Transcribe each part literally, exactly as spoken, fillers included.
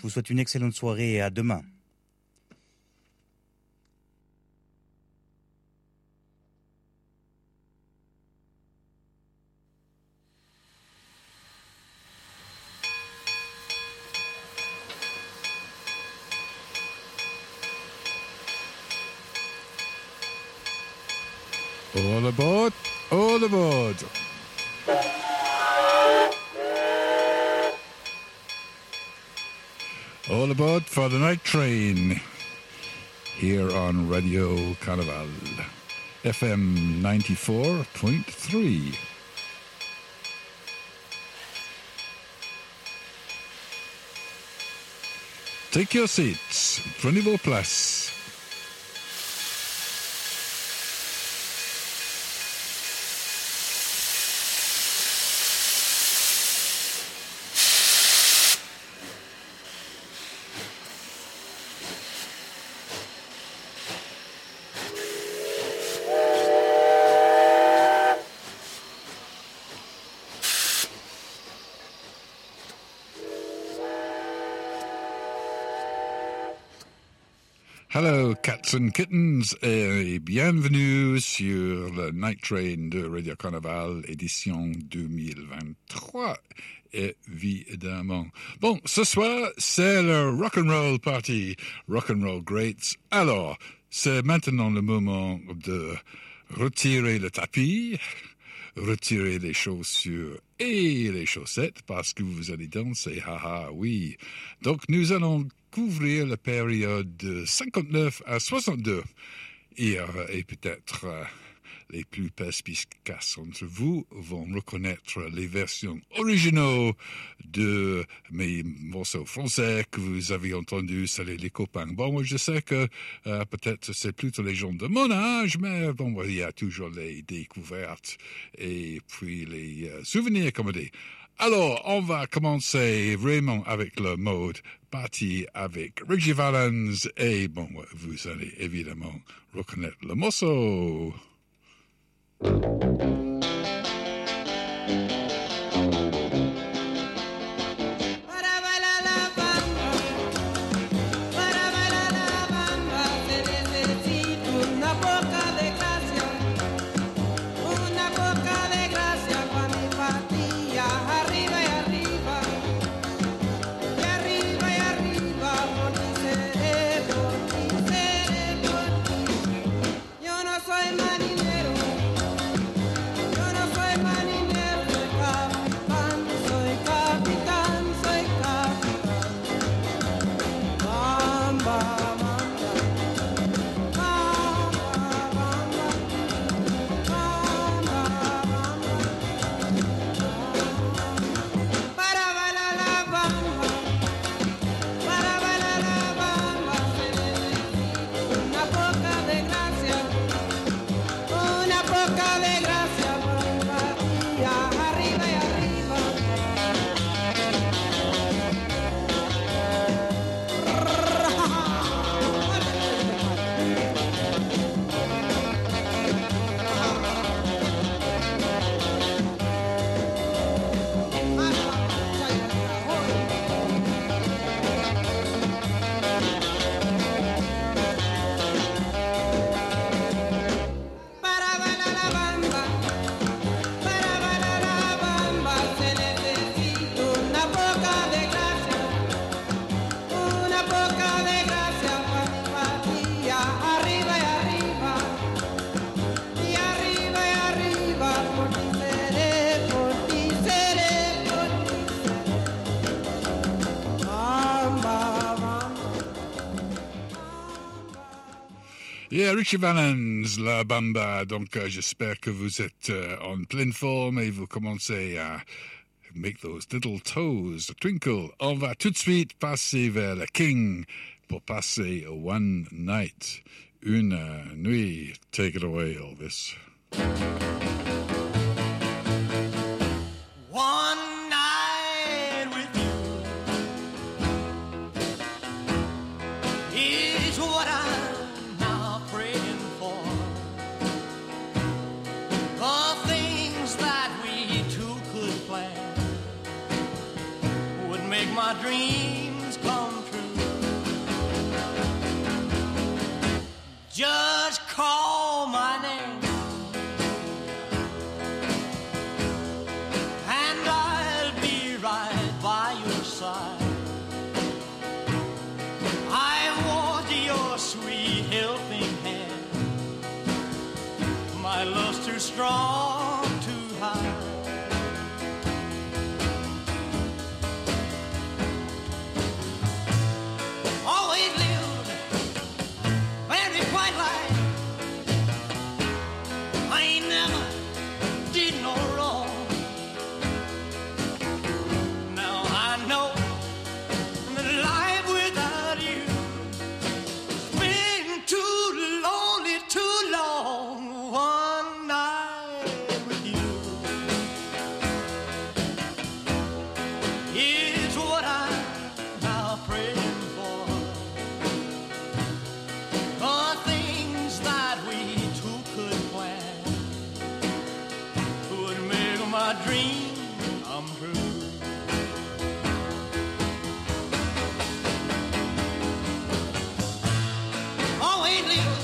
Je vous souhaite une excellente soirée et à demain. All aboard, all aboard. All aboard for the night train here on Radio Carnival, F M ninety-four point three. Take your seats, prenez vos places. Hello, cats and kittens, et bienvenue sur le Night Train de Radio Carnaval, édition deux mille vingt-trois, évidemment. Bon, ce soir, c'est le Rock'n'Roll Party, Rock'n'Roll Greats. Alors, c'est maintenant le moment de retirer le tapis, retirer les chaussures et les chaussettes, parce que vous allez danser, haha, oui. Donc, nous allons couvrir la période de cinquante-neuf à soixante-deux. Et, euh, et peut-être euh, les plus perspicaces entre vous vont reconnaître les versions originaux de mes morceaux français que vous avez entendus. Salut les copains. Bon, moi je sais que euh, peut-être c'est plutôt les gens de mon âge, mais bon, il y a toujours les découvertes et puis les euh, souvenirs, comme on dit. Alors, on va commencer vraiment avec le mode party avec Richie Valens et bon, vous allez évidemment reconnaître le morceau. Yeah, Richie Valens, la bamba. Donc, euh, j'espère que vous êtes euh, en pleine forme et vous commencez à make those little toes twinkle. On va tout de suite passer vers le King pour passer One Night, une uh, nuit. Take it away, Elvis. One night with you is what I'm now praying for. The things that we two could plan would make my dreams come that love's too strong to hide. Always lived very white life. I ain't never did no wrong. Now I know that life without you has been too lonely, too long. One night with you is what I'm now praying for. The things that we two could plan would make my dream come true. Always live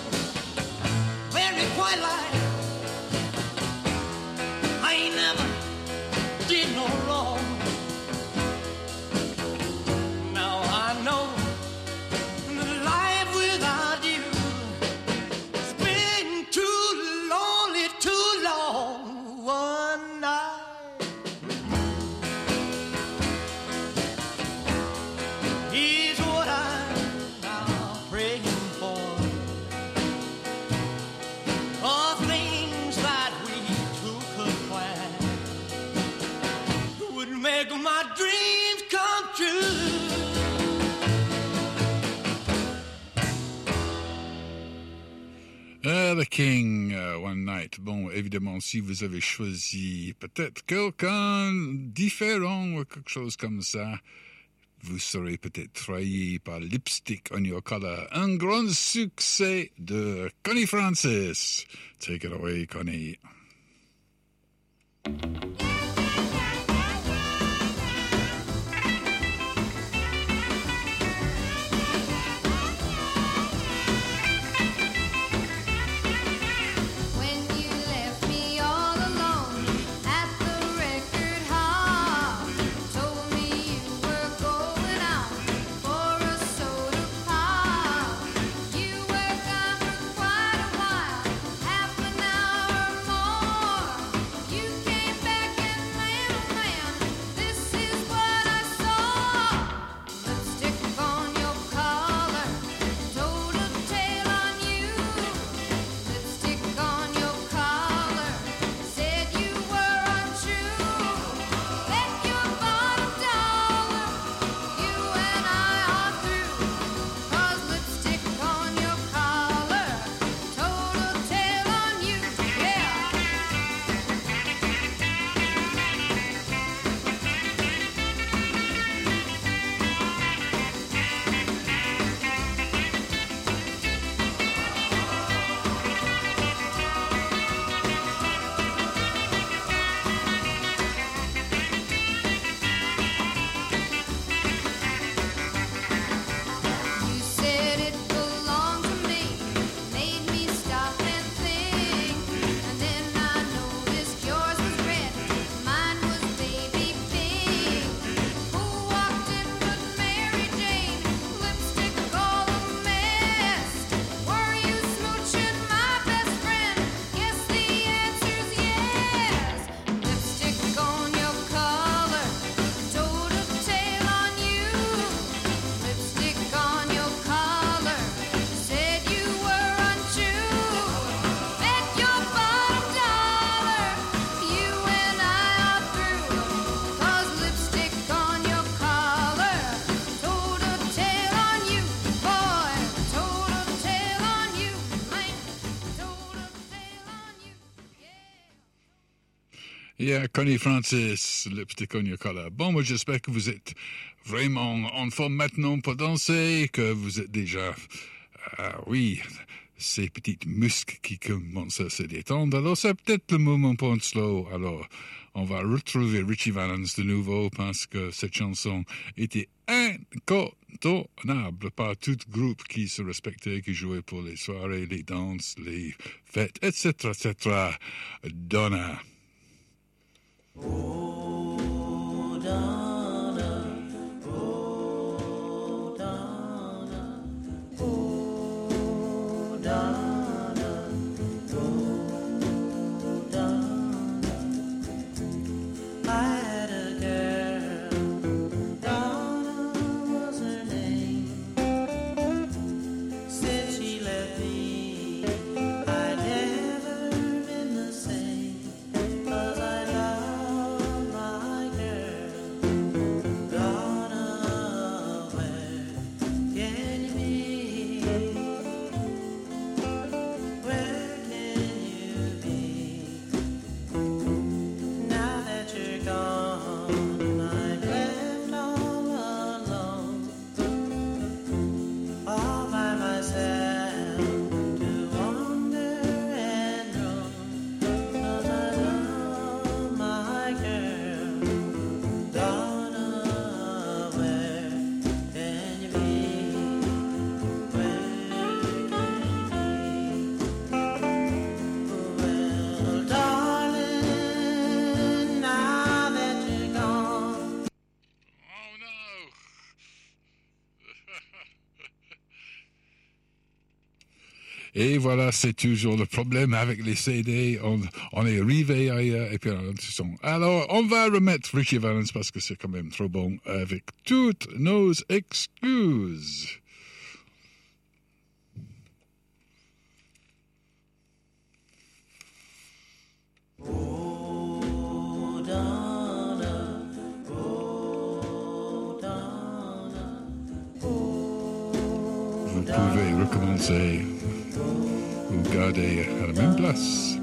very quiet life. I ain't never did no wrong. Now I know that life without you has been too lonely, too long. One night is what I'm now praying for. All things that we two could plan would make my dreams come true. Ah, The King, uh, One Night. Bon, évidemment, si vous avez choisi peut-être quelqu'un différent ou quelque chose comme ça, vous serez peut-être trahi par Lipstick on Your Collar. Un grand succès de Connie Francis. Take it away, Connie. When you left me all alone at the record hall, told me you were going out for a soda pop. You were gone for quite a while, half an hour or more. You came back and man, oh man, this is what I saw. Lipstick on your collar, told a tale on you. Lipstick on your collar, said you were untrue. Bet your bottom dollar, you and I are through. 'Cause lipstick on your collar, told a tale on you, yeah. You said it belonged to me, made me stop and think. And then I noticed yours was red, mine was baby pink. Who walked in but Mary Jane? Lipstick all a mess. Were you smooching my best friend? Guess the answer's yes. Lipstick on your collar, told a tale on you. Lipstick on your collar, said you were untrue. Bet your bottom dollar, you and I are through. 'Cause lipstick on your collar, told a tale on you, boy. Told a tale on you, man. Told a tale on you, yeah. Yeah, Connie Francis, Lipstick on Your Collar. Bon, moi j'espère que vous êtes vraiment en forme maintenant pour danser, que vous êtes déjà, ah oui, ces petites muscles qui commencent à se détendre. Alors c'est peut-être le moment pour un slow. Alors on va retrouver Richie Valens de nouveau parce que cette chanson était incontournable par tout groupe qui se respectait, qui jouait pour les soirées, les danses, les fêtes, et cetera, et cetera. Donna. Oh, Donna, oh, Donna, oh, Donna, oh, Et voilà, c'est toujours le problème avec les C D. On, on est arrivé ailleurs et puis on son. Alors, on va remettre Richie Valens parce que c'est quand même trop bon avec toutes nos excuses. Oh, Donna, oh, Donna, oh, Vous pouvez recommencer ou garder à la même place.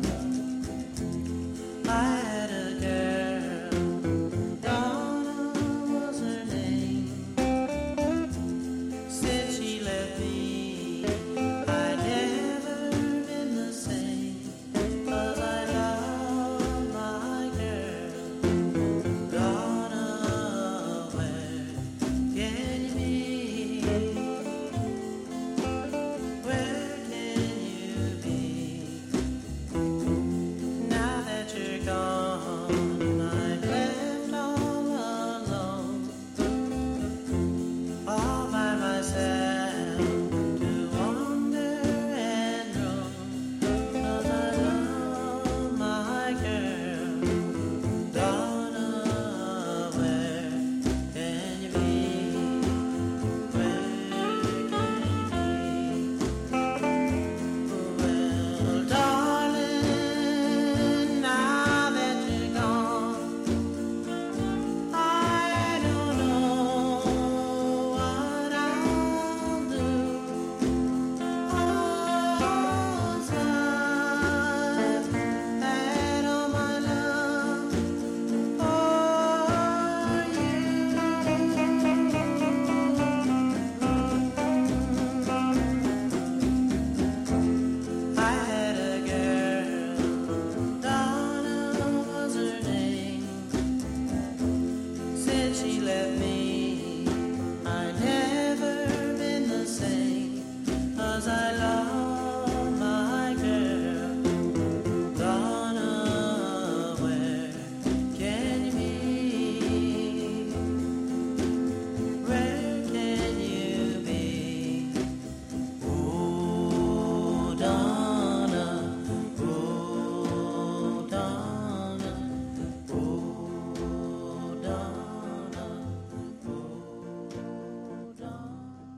I had a girl, Donna was her name. Since she left me, I'd never been the same. 'Cause I love my girl, Donna, where can you be? Where can you be? Now that you're gone, I'm left all alone, all by myself to wander and roam. 'Cause I love my girl, Donna, where can you be? Where can you be? Well, darling, now that you're gone, I don't know what I'll do. All's I've had all my love for you. I had a girl, Donna was her name. Since she left me, I've never been the same. 'Cause I love my girl, Donna, where can you be? Where can you be? Oh, Donna, oh, Donna, oh, Donna, oh, Donna.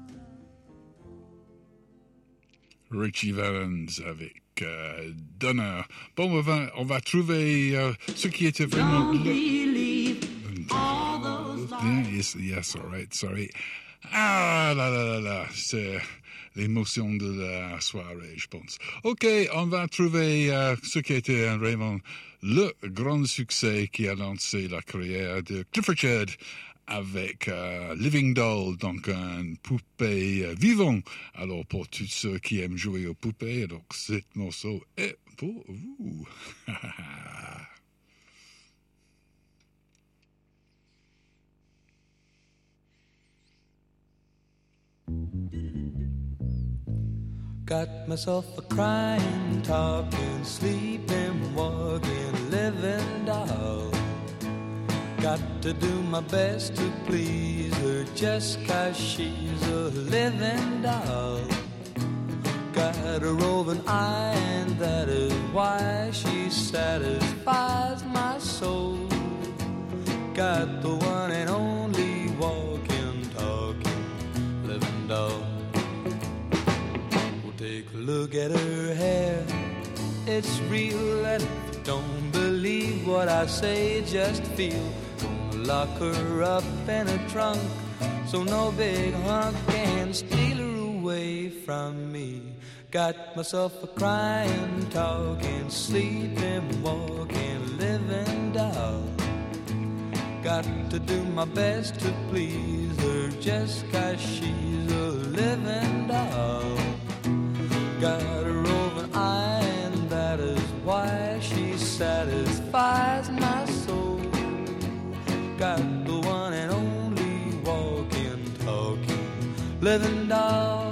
Richie Valens avec euh, Donna. Bon, on va, on va trouver euh, ce qui était vraiment... Don't le- believe all those Yeah, yes, yes, all right, sorry. Ah là là là là, c'est l'émotion de la soirée, je pense. Ok, on va trouver euh, ce qui était vraiment le grand succès qui a lancé la carrière de Clifford Churd avec euh, Living Doll, donc un poupée euh, vivant. Alors pour tous ceux qui aiment jouer aux poupées, donc ce morceau est pour vous. Got myself a crying, talking, sleeping, walking, living doll. Got to do my best to please her just 'cause she's a living doll. Got a roving eye and that is why she satisfies my soul. Got the one and only walking, talking, living doll. Take a look at her hair, it's real, and if you don't believe what I say, just feel. Gonna lock her up in a trunk, so no big hunk can steal her away from me. Got myself a crying, talking, sleeping, walking, living doll. Got to do my best to please her just 'cause she's a living doll. Got a roving eye and that is why she satisfies my soul. Got the one and only walking, talking, living doll.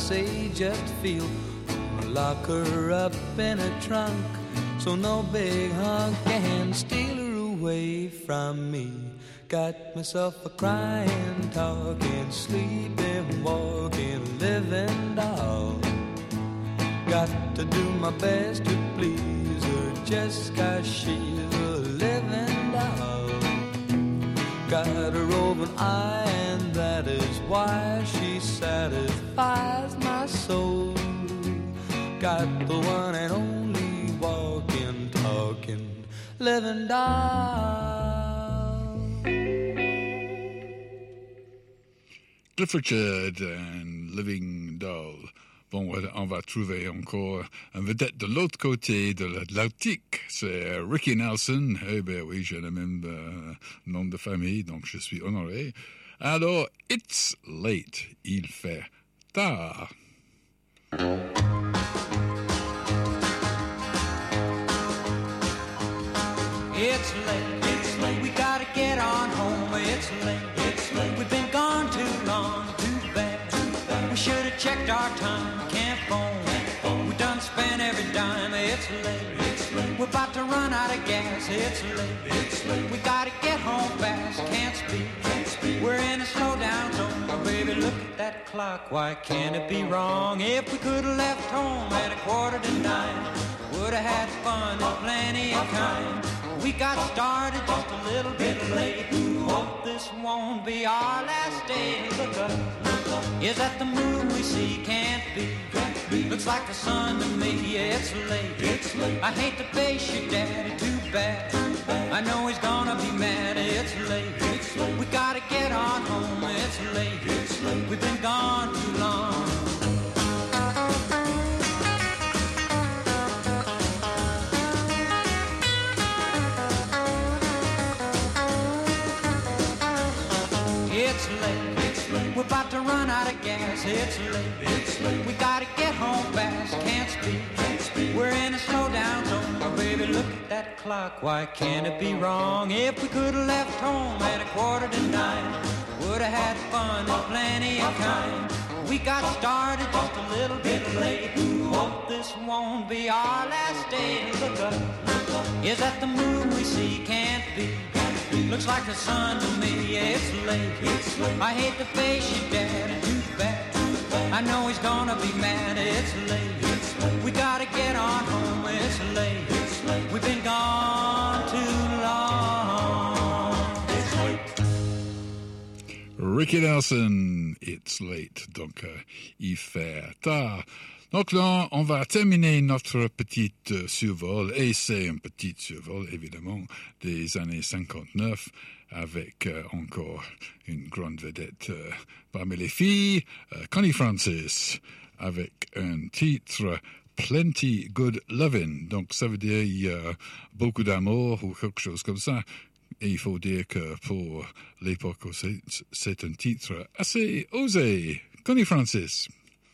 say, just feel. Gonna lock her up in a trunk, so no big hunk can steal her away from me. Got myself a crying, talking, sleeping, walking, living doll. Got to do my best to please her just 'cause she's a living doll. Got a roving eye, and that is why she satisfies my soul. Got the one and only walking, talking, living doll. Cliff Richard and Living Doll. Bon, on va trouver encore un vedette de l'autre côté de l'Atlantique, c'est Ricky Nelson. Eh ben oui, j'ai le même euh, nom de famille, donc je suis honoré. Alors, It's Late, il fait tard. It's late, it's late, we gotta get on home. It's late, it's late, we've been gone too long, too bad, too bad. We should have checked our time, can't phone, we done spent every dime. It's late, it's late, we're about to run out of gas. It's late, it's late, we gotta get home fast, can't speak, can't speak. We're in a slow down zone, oh, baby, look at that clock, why can't it be wrong? If we could have left home at a quarter to nine, would have had fun and plenty of kind. We got started just a little bit late. Hope this won't be our last day. Look up, look up. Is that the moon we see? Can't be. Looks like the sun to me. Yeah, it's late. It's late. I hate to face your daddy, too bad. I know he's gonna be mad. It's late. It's late. We gotta get on home. It's late. It's late. We've been gone too long. It's late, it's late, we're about to run out of gas. It's late, it's late, we gotta get home fast. Can't speak, can't speak. We're in a slow down zone, oh, baby, look at that clock. Why can't it be wrong? If we could have left home at a quarter to nine, would have had fun and plenty of kind. We got started just a little bit late. Hope this won't be our last day. Look up, look up. Is that the moon we see? Can't be. Looks like the sun to me. Yeah, it's late. It's late. I hate to face your daddy, too bad. I know he's gonna be mad. It's late. It's late. We gotta get on home. It's late. It's late. We've been gone too long. It's late. Ricky Nelson, It's Late. Donc, euh, il fait tard. Donc là, on va terminer notre petite euh, survol, et c'est un petit survol, évidemment, des années cinquante-neuf, avec euh, encore une grande vedette euh, parmi les filles, euh, Connie Francis, avec un titre Plenty Good Lovin'. Donc ça veut dire il y a beaucoup d'amour ou quelque chose comme ça. Et il faut dire que pour l'époque, c'est, c'est un titre assez osé. Connie Francis.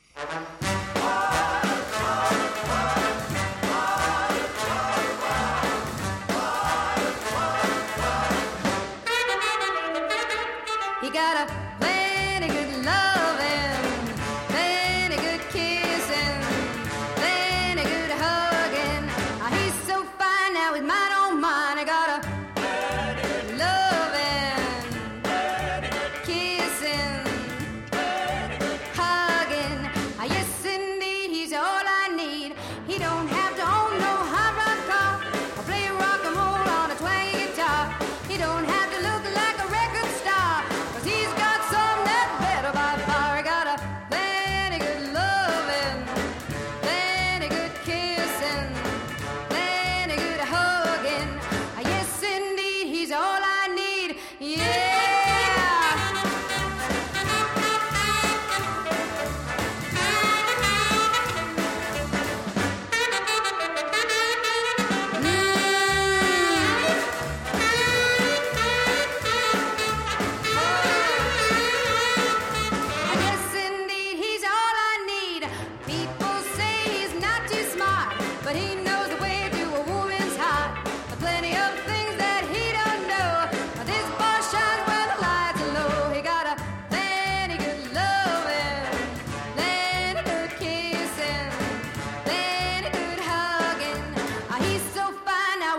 He got a plenty good loving, plenty good kissing, plenty good hugging. Ah, he's so fine now with mine on mine. I got a plenty good loving, plenty good kissing, plenty good hugging. Ah, yes indeed, he's all I need. He don't have to own no hot rod car or play rock and roll on a twangy guitar. He don't have to look like a record star. He's got some that better by far. I got a plenty good loving, plenty good kissing, plenty good hugging.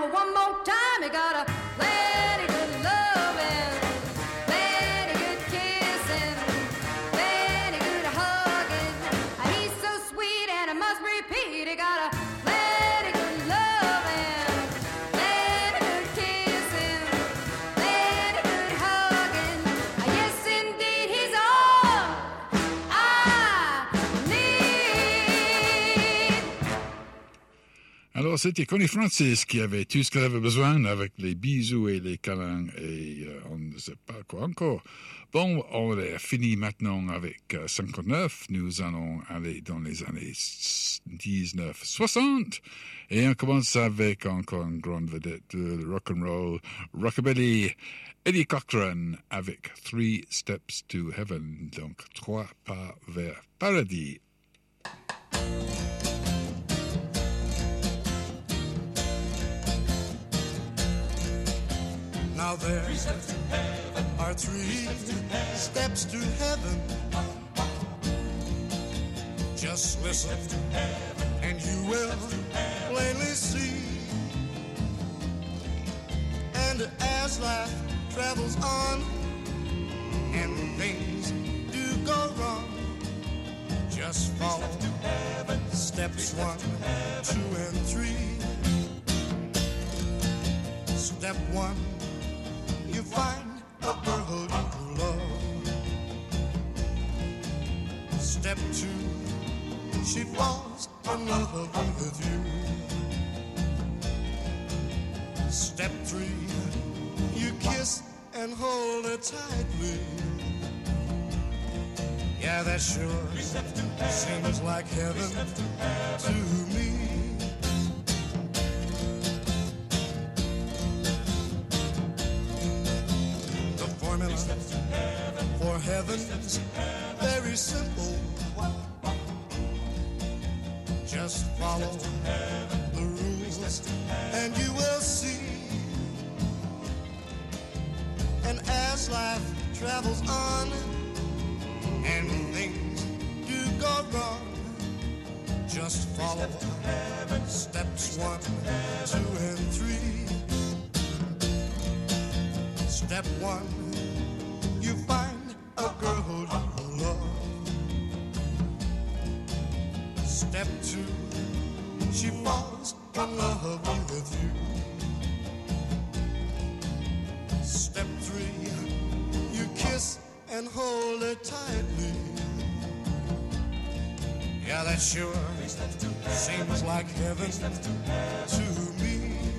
now one more time. You got a plenty good loving, plenty good kissing, plenty good hugging. He's so sweet and I must repeat. You got a plenty good loving, plenty good kissing, plenty good hugging. Yes, indeed, he's all I need. Alors, c'était Connie Francis qui avait tout ce qu'elle avait besoin avec les bisous et les câlins et euh, on ne sait pas quoi encore. Bon, on est fini maintenant avec euh, cinquante-neuf. Nous allons aller dans les années dix-neuf soixante et on commence avec encore une grande vedette de rock'n'roll, rockabilly, Eddie Cochran avec Three Steps to Heaven, donc trois pas vers paradis. Now there are three steps to heaven. Just listen and you will plainly see. And as life travels on and things do go wrong, just follow steps one, two, and three. Step one, you find a girl you love. Step two, she falls in love with you. Step three, you kiss and hold her tightly. Yeah, that sure seems like heaven to me. For heaven's very simple. Just follow the rules and you will see. And as life travels on and things do go wrong, just follow steps one, two, and three. Step one, you find a girl you love. Step two, she falls in love with you. Step three, you kiss and hold her tightly. Yeah, that sure seems like heaven to me.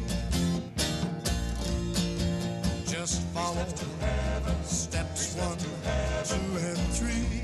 Just follow steps one, two, and three.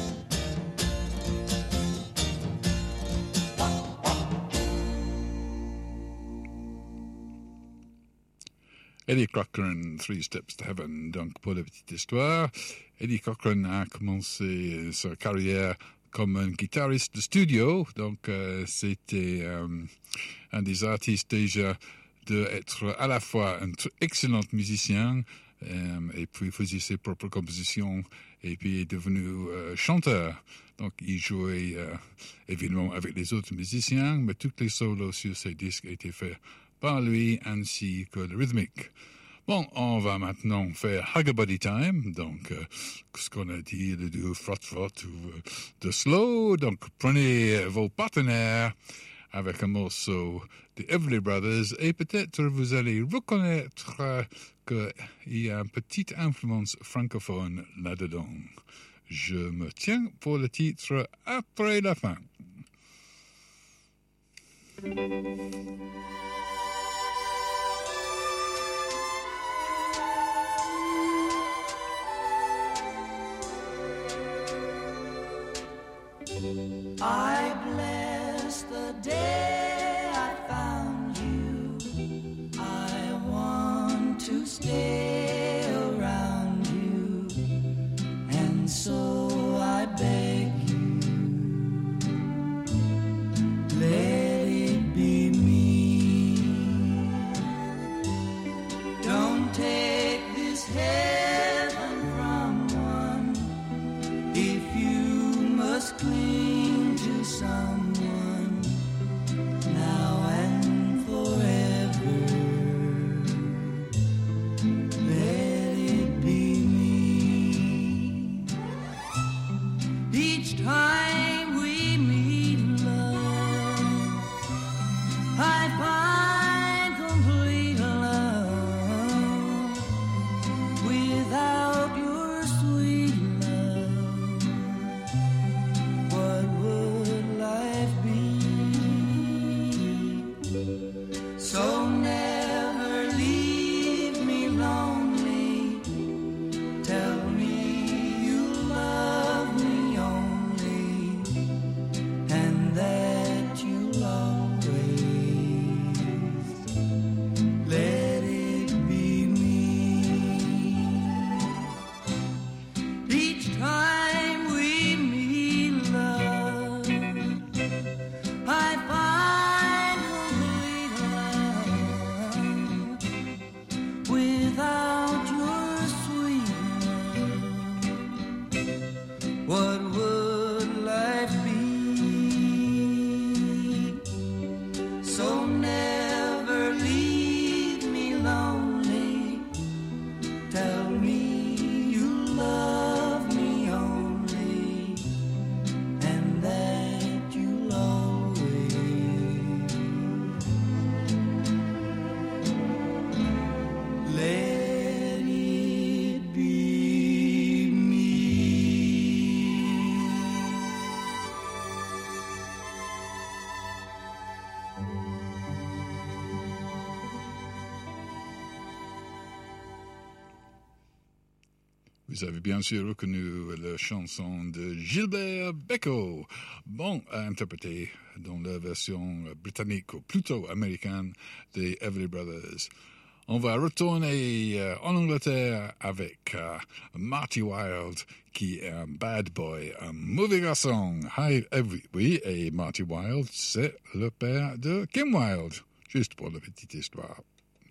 Eddie Cochran, Three Steps to Heaven. Donc, pour la petite histoire, Eddie Cochran a commencé sa carrière comme un guitariste de studio. Donc, euh, c'était euh, un des artistes déjà d'être à la fois un excellent musicien euh, et puis faisait ses propres compositions et puis est devenu euh, chanteur. Donc, il jouait euh, évidemment avec les autres musiciens, mais tous les solos sur ses disques étaient faits par lui ainsi que le rythmique. Bon, on va maintenant faire Huggabuddy Time, donc euh, ce qu'on a dit, le duo frot frot ou euh, de slow. Donc, prenez vos partenaires avec un morceau des Everly Brothers et peut-être vous allez reconnaître euh, qu'il y a une petite influence francophone là-dedans. Je me tiens pour le titre après la fin. I bless the day I found you. I want to stay around you, and so I beg you, let it be me. Don't take this heaven from one if you must cling to someone now and forever. Vous avez bien sûr reconnu la chanson de Gilbert Bécaud, bon, interprétée dans la version britannique ou plutôt américaine des Everly Brothers. On va retourner euh, en Angleterre avec euh, Marty Wilde, qui est un bad boy, un mauvais garçon. Hi, every, oui, et Marty Wilde, c'est le père de Kim Wilde, juste pour la petite histoire.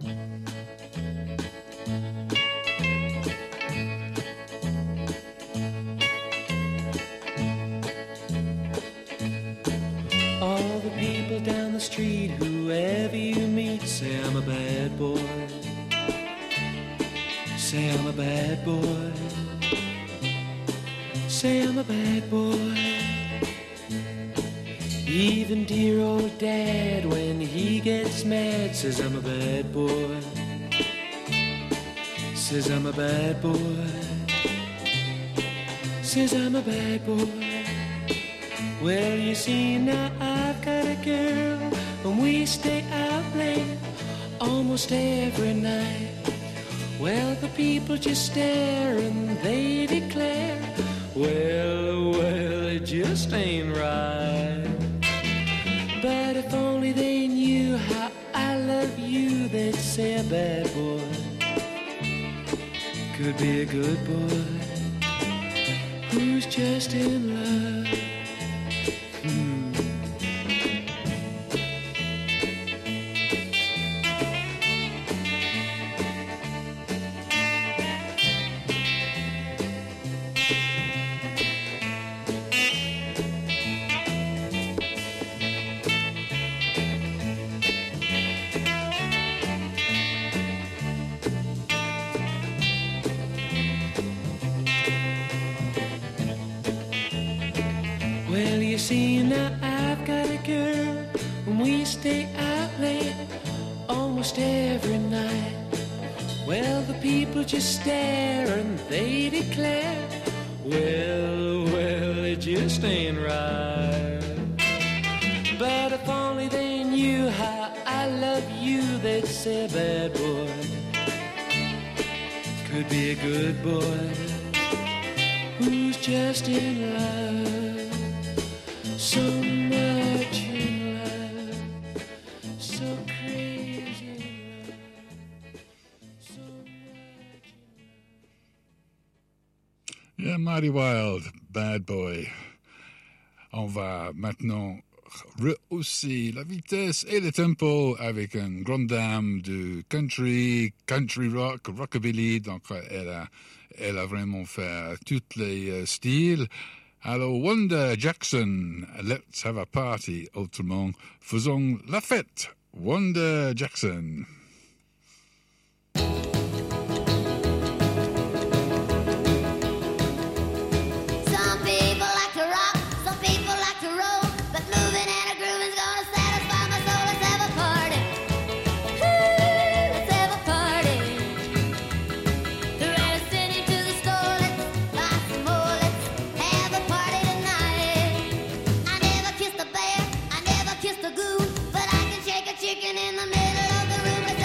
All the people down the street, whoever you meet, say I'm a bad boy. Say I'm a bad boy. Say I'm a bad boy. Even dear old dad, when he gets mad, says I'm a bad boy. Says I'm a bad boy. Says I'm a bad boy. Well, you see, now I've got a girl, and we stay out late almost every night. Well, the people just stare and they declare, well, well, it just ain't right. But if only they knew how I love you, they'd say a bad boy could be a good boy who's just in love. Hmm. Well, you see, now I've got a girl, and we stay out late almost every night. Well, the people just stare and they declare, well, well, it just ain't right. But if only they knew how I love you, they'd say, bad boy could be a good boy who's just in love. So much in love, so crazy in love, so much in love. Yeah, Marty Wilde, bad boy. On va maintenant rehausser la vitesse et le tempo avec une grande dame de country, country rock, rockabilly. Donc, elle a, elle a vraiment fait tous les uh, styles. Alors, Wanda Jackson, let's have a party, autrement, faisons la fête. Wanda Jackson. Some people like to rock, some people like to roll, but moving and a grooving's gonna satisfy my soul. Let's have a party. Woo, let's have a party. The rest sitting to the store, let's buy some more. Let's have a party tonight. I never kissed a bear, I never kissed a goon, but I can shake a chicken in the middle of the room. Let's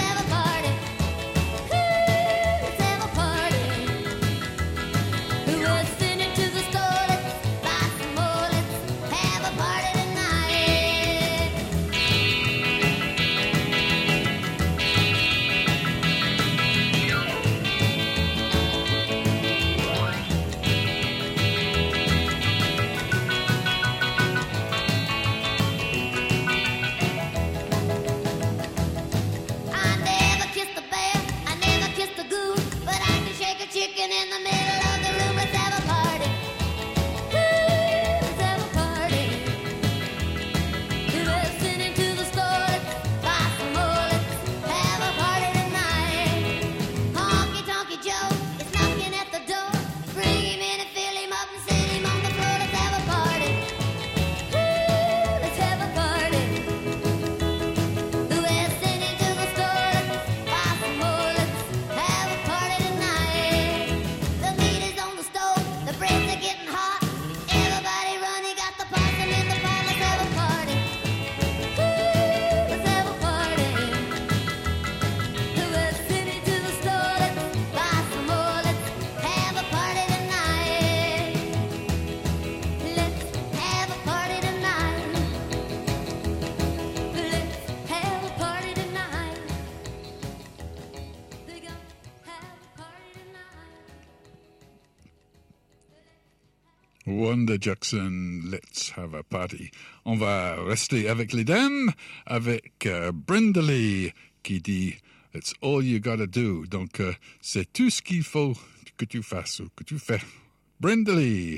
Wanda Jackson, Let's Have a Party. On va rester avec les dames, avec euh, Brenda Lee qui dit It's all you gotta do. Donc, euh, c'est tout ce qu'il faut que tu fasses ou que tu fais. Brenda Lee.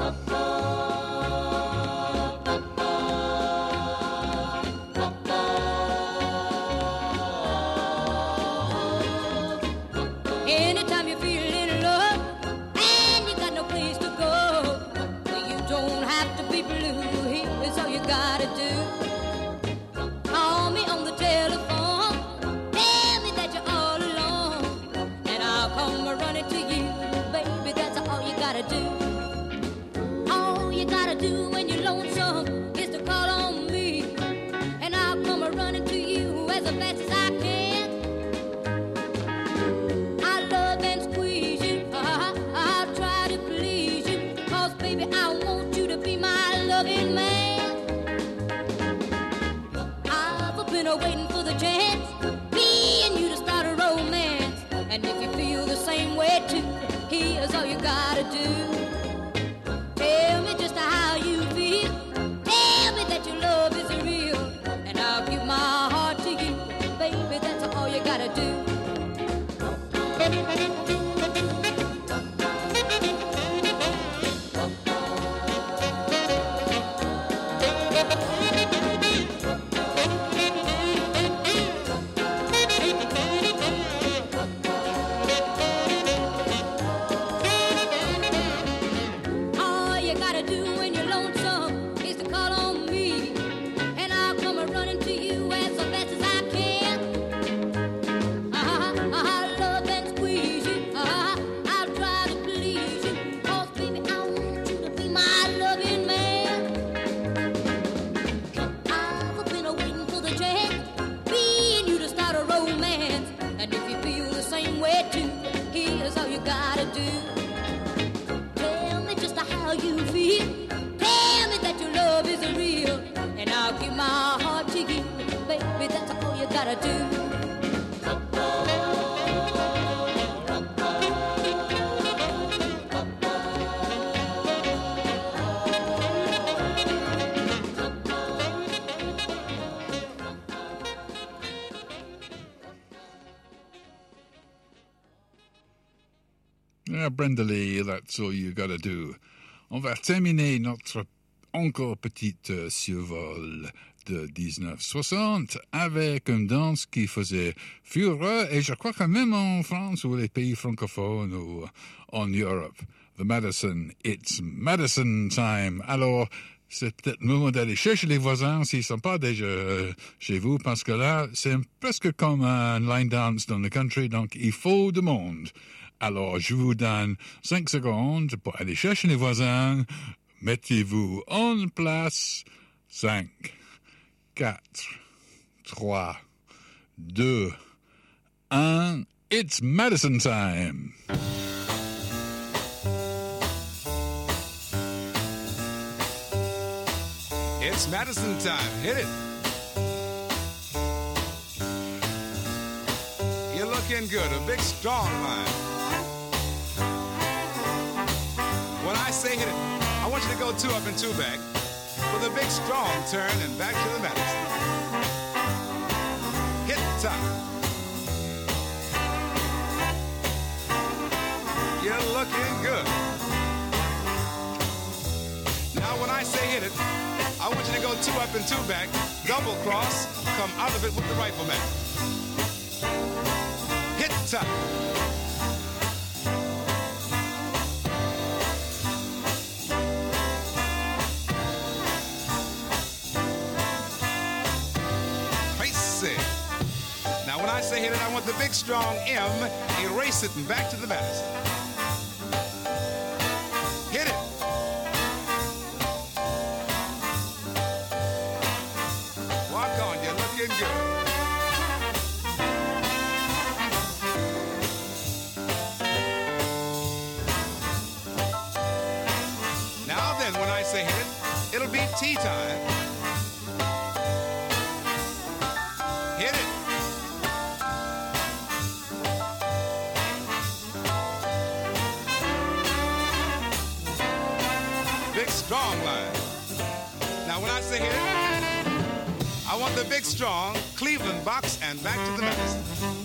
Anytime you're feeling love and you got no place to go, you don't have to be blue. Here's all you gotta do. Call me on the telephone, tell me that you're all alone, and I'll come running to you, baby. That's all you gotta do. All you gotta do when you're lonesome is to call on me, and I'll come running to you as fast as I can. I want you to be my loving man. I've been waiting for the chance, me and you to start a romance. And if you feel the same way too, here's all you gotta do. Tell me just how you feel. Tell me that your love is real, and I'll give my heart to you, baby. That's all you gotta do. Yeah, Brenda Lee, That's All You Gotta Do. On va terminer notre encore petite euh, survol de dix-neuf soixante avec une danse qui faisait fureur, et je crois que même en France ou les pays francophones ou en Europe. The Madison, It's Madison Time. Alors, c'est peut-être le moment d'aller chercher les voisins s'ils ne sont pas déjà euh, chez vous, parce que là, c'est presque comme un line dance dans le country, donc il faut du monde. Alors, je vous donne cinq secondes pour aller chercher les voisins. Mettez-vous en place. cinq, quatre, trois, deux, un. It's Madison time. It's Madison time. Hit it. You're looking good. A big, strong line. When I say hit it, I want you to go two up and two back with a big, strong turn and back to the Madison. Hit top. You're looking good. Now, when I say hit it, I want you to go two up and two back, double cross, come out of it with the rifleman. Hit top. Now, when I say hit it, I want the big, strong M, erase it and back to the Madison. Hit it. Walk on, you're looking good. Now then, when I say hit it, it'll be tea time. Hit it. strong line. Now, when I say hit it, I want the big, strong Cleveland box and back to the Madison.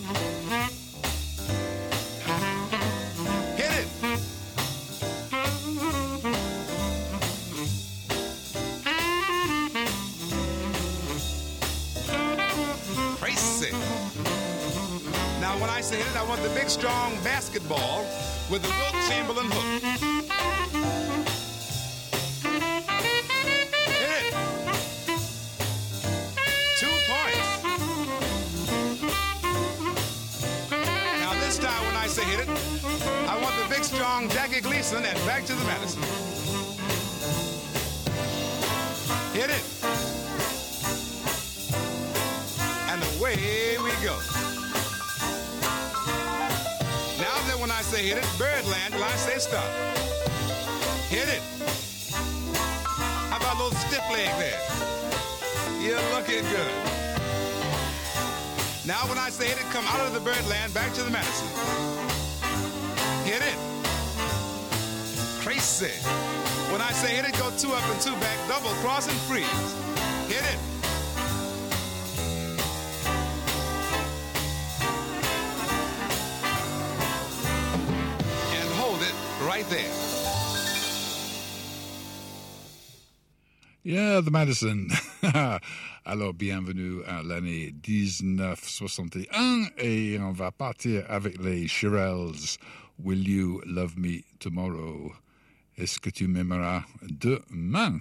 Hit it. Crazy. Now, when I say hit it, I want the big, strong basketball with the Wilt Chamberlain hook. Hit it. Two points. Now, this time when I say hit it, I want the big, strong Jackie Gleason and back to the Madison. Hit it. And away we go. Now then, when I say hit it, Birdland, till I say stop. Hit it. How about a little stiff leg there? You're looking good. Now when I say hit it, come out of the Birdland, back to the Madison. Hit it. Crazy. When I say hit it, go two up and two back, double cross and freeze. Hit it. Right there. Yeah, the Madison. Alors, bienvenue à l'année dix-neuf soixante et un et on va partir avec les Shirelles. Will you love me tomorrow? Est-ce que tu m'aimeras demain?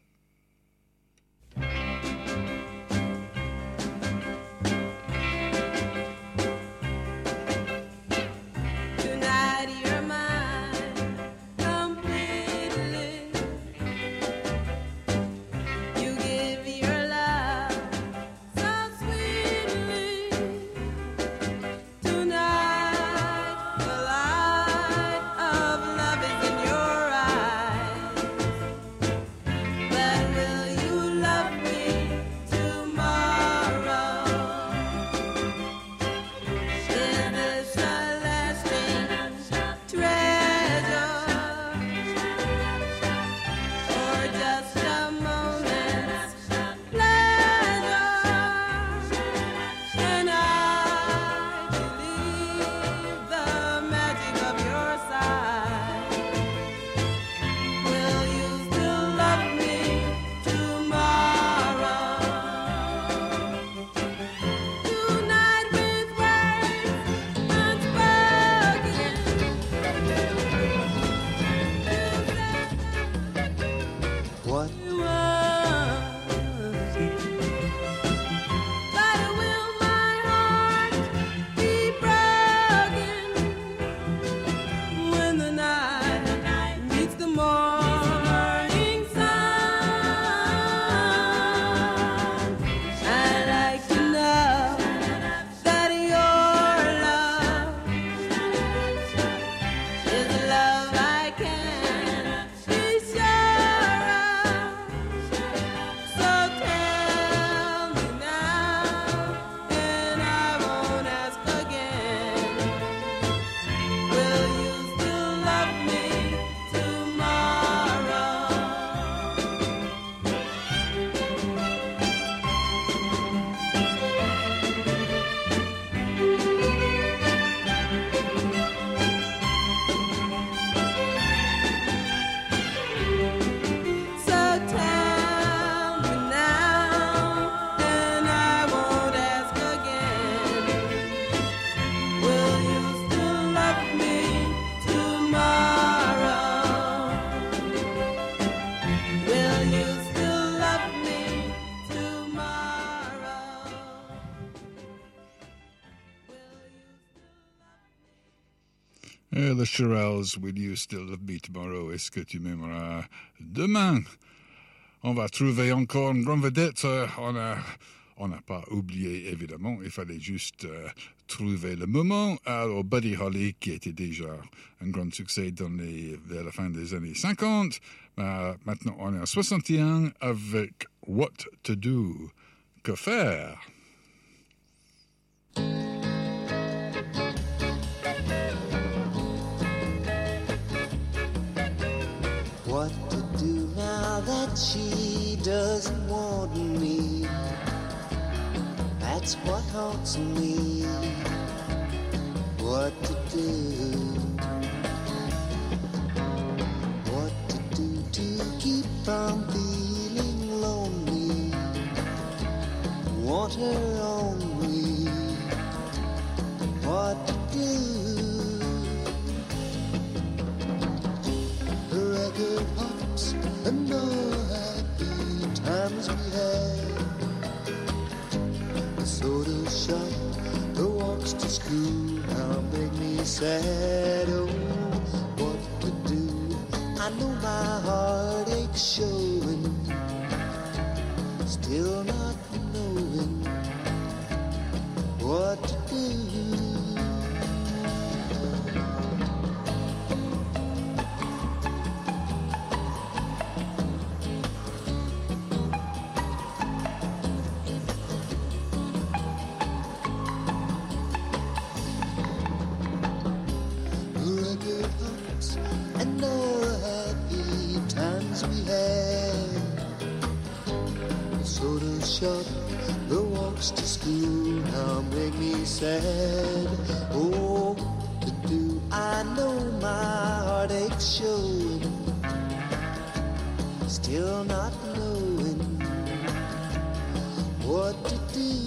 Uh, the Shirelles, Will You Still Love Me Tomorrow? Est-ce que tu m'aimeras demain? On va trouver encore une grande vedette. Uh, on a, on n'a pas oublié, évidemment. Il fallait juste uh, trouver le moment. Alors, Buddy Holly, qui était déjà un grand succès dans les, vers la fin des années cinquante. Uh, maintenant, on est en soixante et un avec What to Do? Que faire? What to do now? that's what haunts me. What to do? What to do to keep from feeling lonely? Want her on me. What to do? The record pops and all happy times we had. The soda shop, the walks to school now make me sad. Oh, what to do? I know my heartache's showing, still not knowing what to do. Record hops and all the happy times we had. The soda shop, the walks to school now make me sad. Oh, what to do? I know my heartache's showing, still not knowing what to do.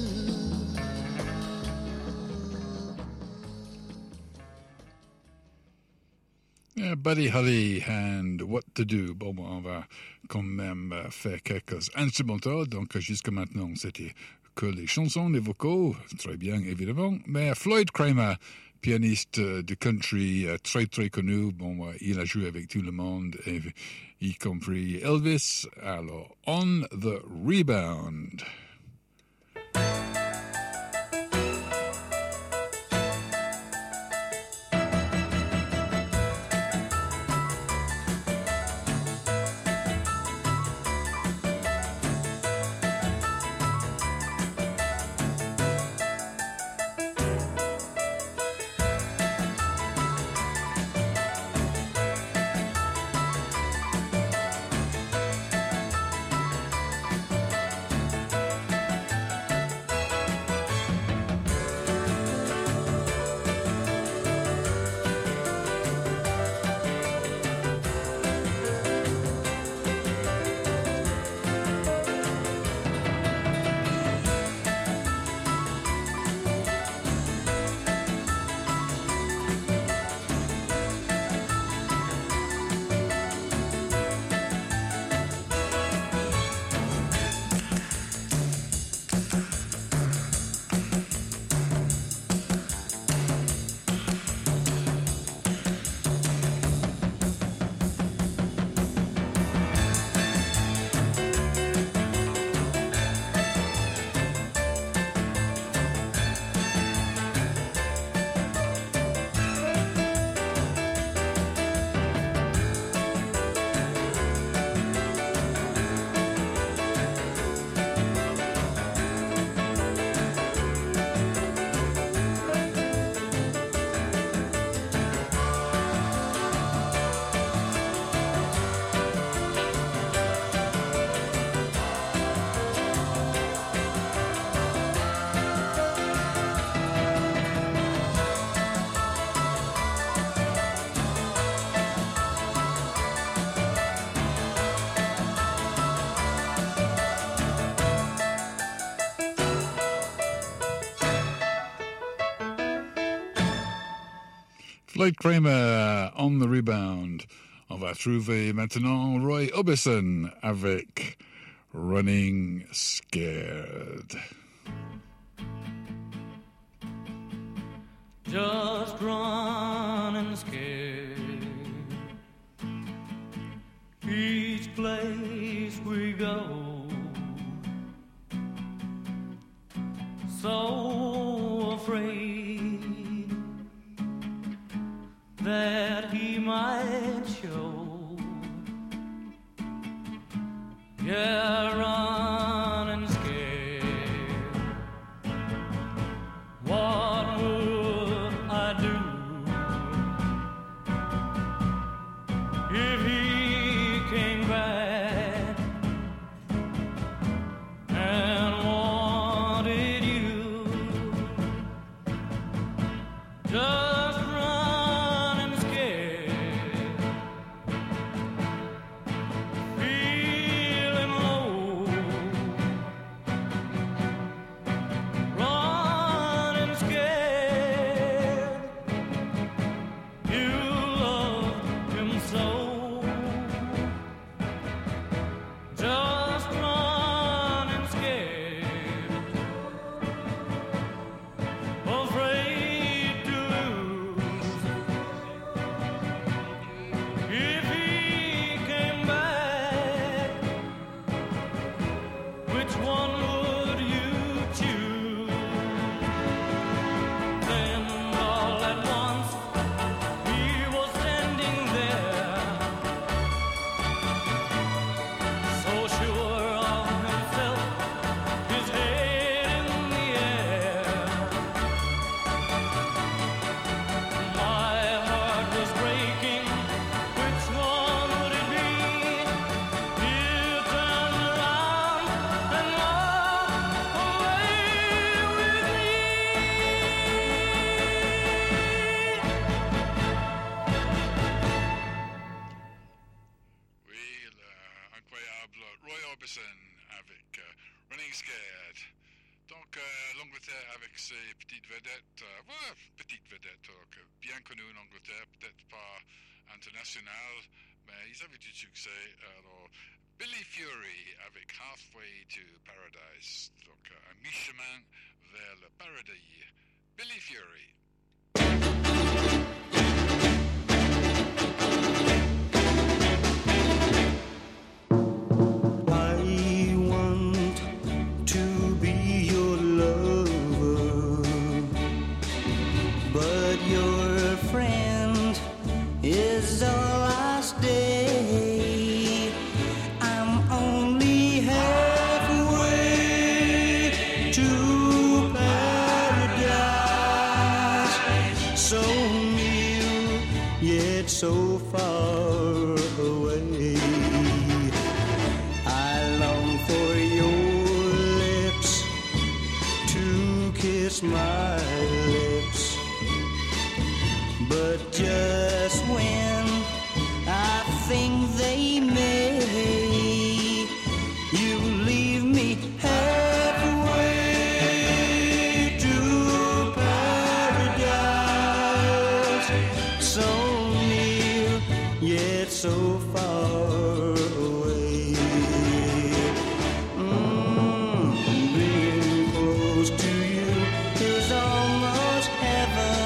Yeah, Buddy Holly and What to Do. Bon, on va quand même faire quelques instrumentaux. Donc, jusqu'à maintenant, c'était que les chansons, les vocaux. Très bien, évidemment. Mais Floyd Kramer, pianiste de country très, très connu. Bon, il a joué avec tout le monde, y compris Elvis. Alors, On the Rebound. Floyd Kramer, On the Rebound. On va trouver maintenant Roy Orbison avec Running Scared. Just running scared. Each place we go, so afraid that he might show. Yeah, running scared. What would I do just running scared, feeling low, running scared. You loved him so, just running scared, afraid to lose. If he came back, which one would you choose? Then all at once he was standing there, so sure of himself, his head in the air. My heart was breaking. Which one would it be? He turned around and walked away with me. Oui, l'incroyable Roy Orbison avec euh, Running Scared. Donc, euh, l'Angleterre avec ses petites vedettes, euh, voilà, petites vedettes, donc, euh, bien connues en Angleterre, peut-être pas internationales, mais ils avaient du succès. Alors, Billy Fury avec Halfway to Paradise, donc euh, un mi-chemin vers le paradis. Billy Fury. I want to be your lover, but your friend is all I stay. I'm only halfway to paradise, so near yet so far away. I long for your lips to kiss my lips, but just when I think they may, you leave me halfway to paradise, so near yet so far away. Mm, being close to you is almost heaven,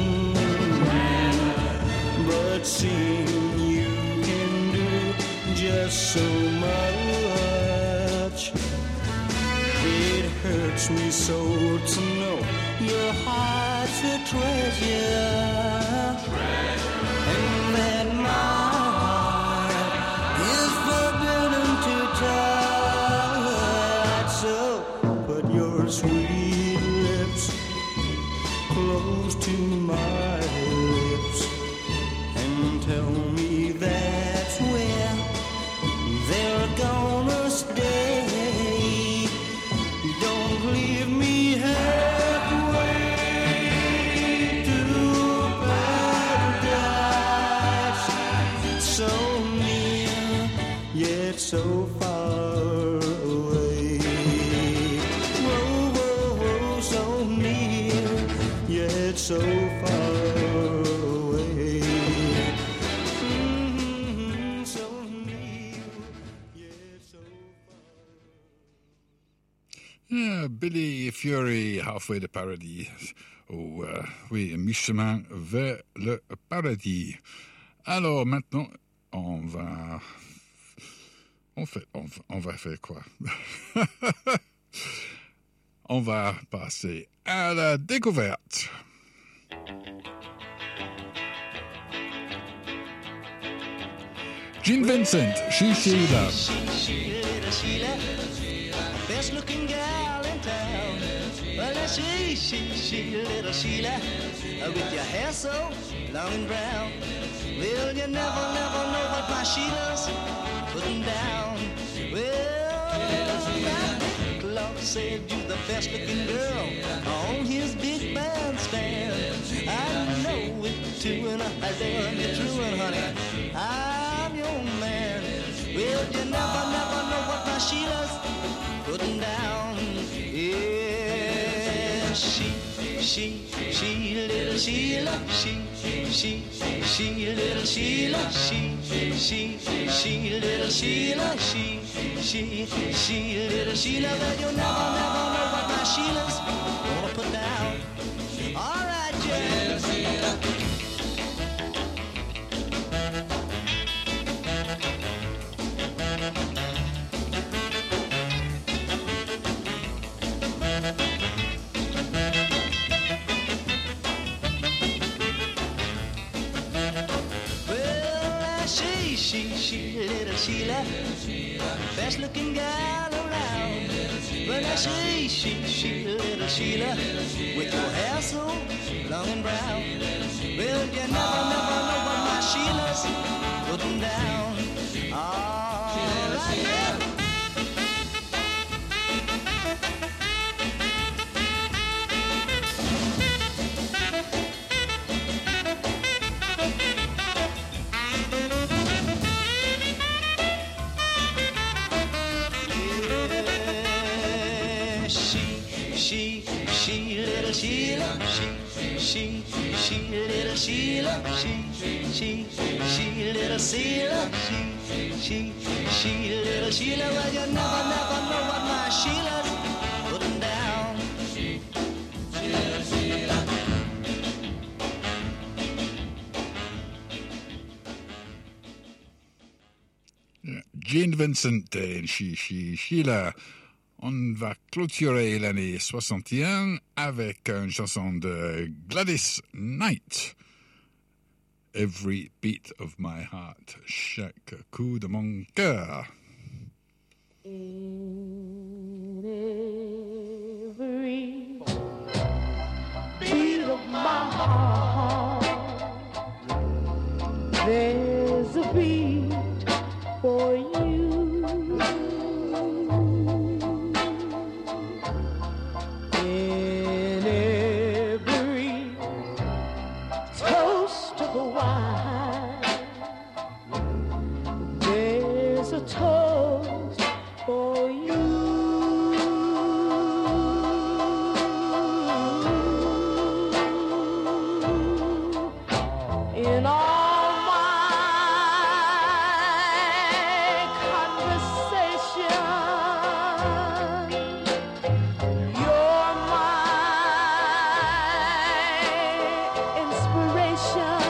but seeing you can do just so much. It hurts me so to know your heart's a treasure, and that my heart is forbidden to touch. So put your sweet lips close to my lips and tell me that's where they're gonna stay. Don't leave me halfway to paradise, so near yet so far away. Whoa, whoa, whoa, so near yet so far away. Mhm, so near yet so far. Yeah, Billy Fury, Halfway to Paradis. Oh, euh, oui, mi-chemin vers le paradis. Alors maintenant, on va, on fait, on, va- on va faire quoi? On va passer à la découverte. Gene Vincent, She Sheila. Little Sheila, best looking gal in town. Well, now she, she, she, little Sheila, uh, with your hair so long and brown. Well, you never, never know what my Sheila's putting down. Well, Clark said you the best looking girl on his big bandstand. I true and I love you true and honey, I'm your man. Well, you never, never know what my Sheila's putting down. Yeah, she, she, she, little Sheila, she, she, she, little Sheila, she, she, she, little Sheila, she, she, she, little Sheila. Well, you never, never know what my Sheila's gonna put down. All right, yeah. She, she, she, little Sheila, best looking gal around. Well, I she, she, she, little Sheila, with your hair so long and brown. Well, you never, never know what my Sheila's putting down. All right, yeah. She, she, little Sheila, she, she, she, little Sheila, she, she, she, little Sheila, she, she, she, little Sheila. Well, you never, never know what my Sheila's putting down. Sheila, Sheila. Jane Vincent et she, she, Sheila. On va clôturer l'année soixante et un avec une chanson de Gladys Knight. Every beat of my heart, chaque coup de mon cœur. In every beat of my heart, there's a beat for you. There's a toast for you. In all my conversation, you're my inspiration.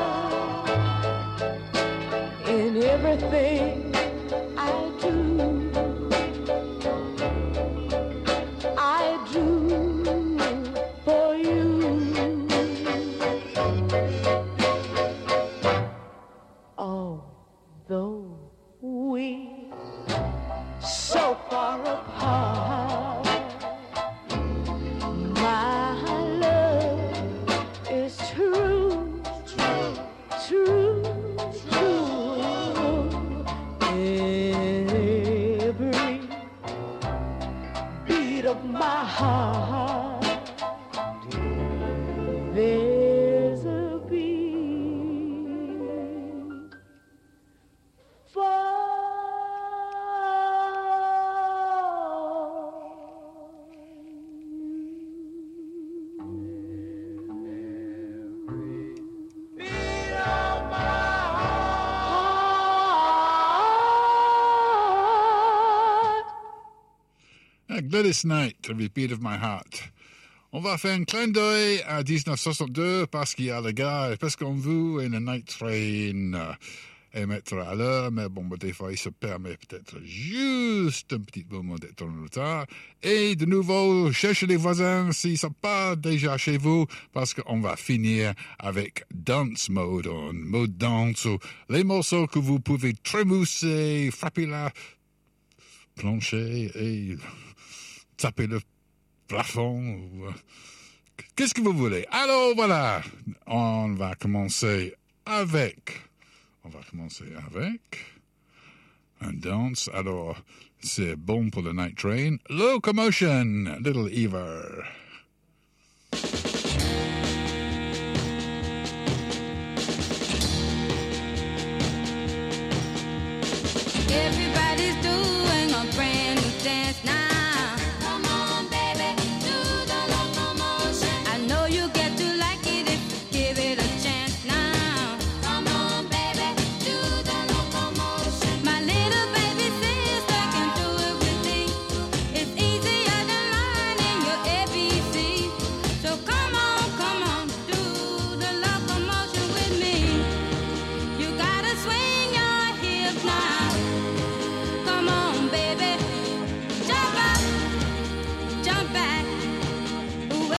In everything I do, I do for you. Although we so far apart, my love is true, true, true, true. Every beat of my heart, there's a beat for Gladys Knight, Every Beat of My Heart. On va faire un clin d'œil à dix-neuf soixante-deux parce qu'il y a le gars, parce qu'on veut une night train euh, émettre à l'heure, mais bon, des fois, il se permet peut-être juste un petit moment d'être en retard. Et de nouveau, cherchez les voisins s'ils ne sont pas déjà chez vous, parce qu'on va finir avec Dance Mode, en mode danse, où les morceaux que vous pouvez trémousser, frapper la plancher et taper le plafond. Ou, qu'est-ce que vous voulez? Alors voilà, on va commencer avec... On va commencer avec un dance. Alors, c'est bon pour le night train. Locomotion, Little Eva.